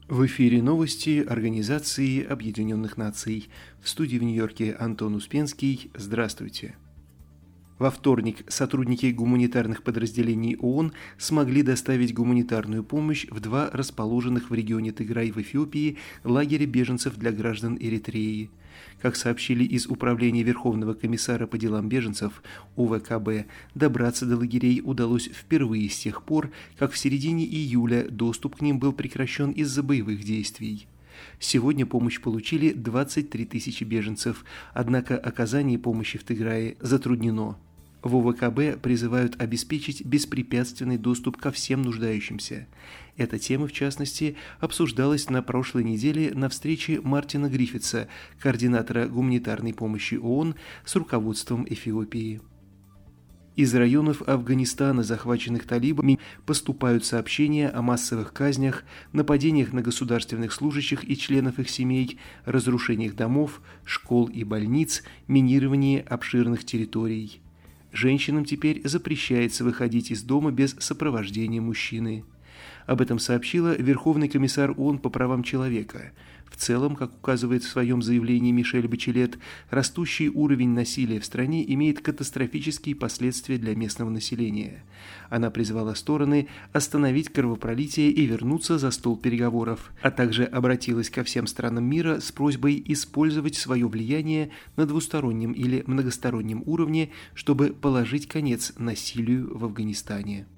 В эфире новости Организации Объединенных Наций. В студии в Нью-Йорке Антон Успенский. Здравствуйте. Во вторник сотрудники гуманитарных подразделений ООН смогли доставить гуманитарную помощь в два расположенных в регионе Тыграй в Эфиопии лагеря беженцев для граждан Эритреи. Как сообщили из Управления Верховного комиссара по делам беженцев УВКБ, добраться до лагерей удалось впервые с тех пор, как в середине июля доступ к ним был прекращен из-за боевых действий. Сегодня помощь получили 23 тысячи беженцев, однако оказание помощи в Тыграе затруднено. В УВКБ призывают обеспечить беспрепятственный доступ ко всем нуждающимся. Эта тема, в частности, обсуждалась на прошлой неделе на встрече Мартина Гриффитса, координатора гуманитарной помощи ООН, с руководством Эфиопии. Из районов Афганистана, захваченных талибами, поступают сообщения о массовых казнях, нападениях на государственных служащих и членов их семей, разрушениях домов, школ и больниц, минировании обширных территорий. Женщинам теперь запрещается выходить из дома без сопровождения мужчины. Об этом сообщила Верховный комиссар ООН по правам человека. В целом, как указывает в своем заявлении Мишель Бачелет, растущий уровень насилия в стране имеет катастрофические последствия для местного населения. Она призвала стороны остановить кровопролитие и вернуться за стол переговоров, а также обратилась ко всем странам мира с просьбой использовать свое влияние на двустороннем или многостороннем уровне, чтобы положить конец насилию в Афганистане.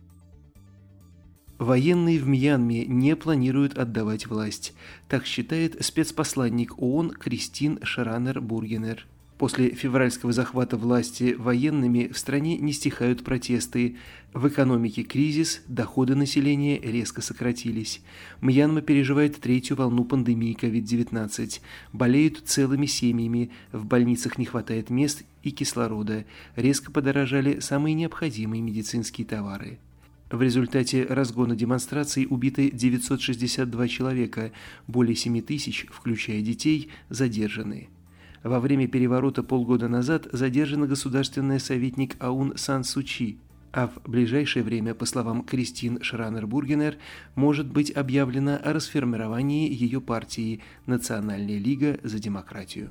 Военные в Мьянме не планируют отдавать власть. Так считает спецпосланник ООН Кристин Шранер-Бургенер. После февральского захвата власти военными в стране не стихают протесты. В экономике кризис, доходы населения резко сократились. Мьянма переживает третью волну пандемии COVID-19. Болеют целыми семьями, в больницах не хватает мест и кислорода. Резко подорожали самые необходимые медицинские товары. В результате разгона демонстраций убиты 962 человека, более 7 тысяч, включая детей, задержаны. Во время переворота полгода назад задержана государственная советник Аун Сан Су Чи, а в ближайшее время, по словам Кристин Шранер-Бургенер, может быть объявлено о расформировании ее партии «Национальная лига за демократию».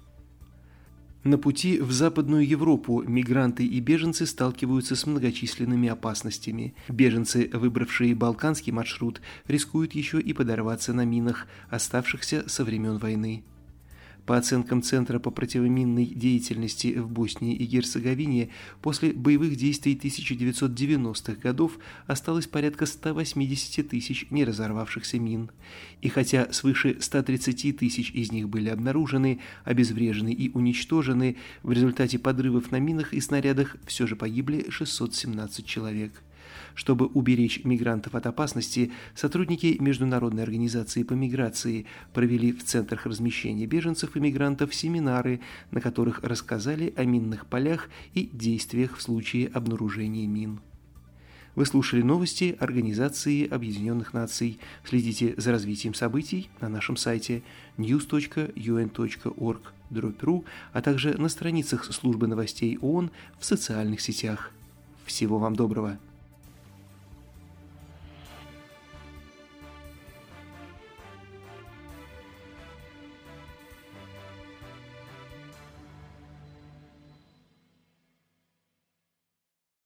На пути в Западную Европу мигранты и беженцы сталкиваются с многочисленными опасностями. Беженцы, выбравшие балканский маршрут, рискуют еще и подорваться на минах, оставшихся со времен войны. По оценкам Центра по противоминной деятельности в Боснии и Герцеговине, после боевых действий 1990-х годов осталось порядка 180 тысяч неразорвавшихся мин. И хотя свыше 130 тысяч из них были обнаружены, обезврежены и уничтожены, в результате подрывов на минах и снарядах все же погибли 617 человек. Чтобы уберечь мигрантов от опасности, сотрудники Международной организации по миграции провели в центрах размещения беженцев и мигрантов семинары, на которых рассказали о минных полях и действиях в случае обнаружения мин. Вы слушали новости Организации Объединенных Наций. Следите за развитием событий на нашем сайте news.un.org/ru, а также на страницах службы новостей ООН в социальных сетях. Всего вам доброго!